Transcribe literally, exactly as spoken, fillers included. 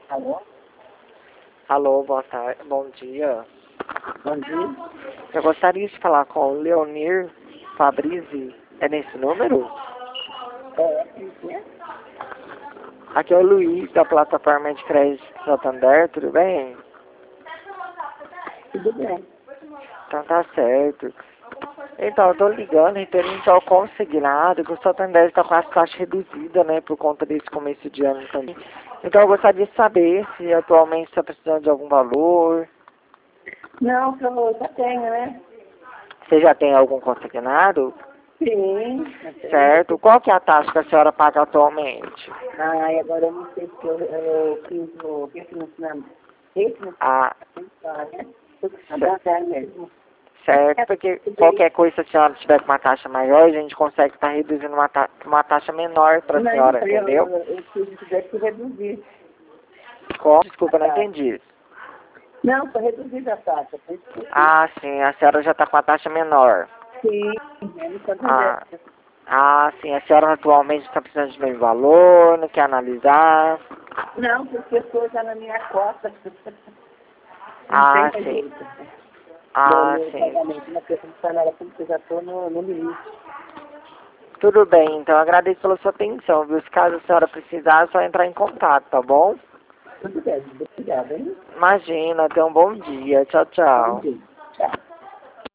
Alô? Alô, boa tarde, bom dia. Bom dia. Eu gostaria de falar com o Leonir Fabrizi. É nesse número? É, quem é? Aqui é o Luiz, da plataforma de crédito Santander, tudo bem? Tudo bem. Então tá certo. Então, eu tô ligando referente ao consignado, que o Santander está com as taxas reduzidas, né, por conta desse começo de ano também. Então eu gostaria de saber se atualmente está precisando de algum valor. Não, eu já tenho, né? Você já tem algum consignado? Sim. já tenho. Certo. Qual que é a taxa que a senhora paga atualmente? Ai, agora eu não sei se eu, eu fiz o refinanciamento. Refinanciamento, Ah, né? Agora é mesmo. certo, porque qualquer coisa, se a senhora tiver com uma taxa maior, a gente consegue estar reduzindo uma, ta uma taxa menor para a Não, senhora, eu, entendeu? eu, eu fiz tivesse que reduzir. Como? Desculpa, a não taxa. entendi. Não, foi reduzida a taxa. Por isso que eu fiz. Ah, sim, a senhora já está com a taxa menor. Sim, é no Ah, Santander. ah, sim, a senhora atualmente está precisando de meio valor, não quer analisar. Não, porque eu estou já na minha cota. Não Ah, tem mais sim. jeito. No Ah, meu sim. pagamento na questão de funcionária pública, eu já estou no, no limite. Tudo bem, então agradeço pela sua atenção, viu? Se caso a senhora precisar, é só entrar em contato, tá bom? Tudo bem, obrigada, hein? Imagina, tenha um bom dia. Tchau, Bom tchau. dia. Tchau.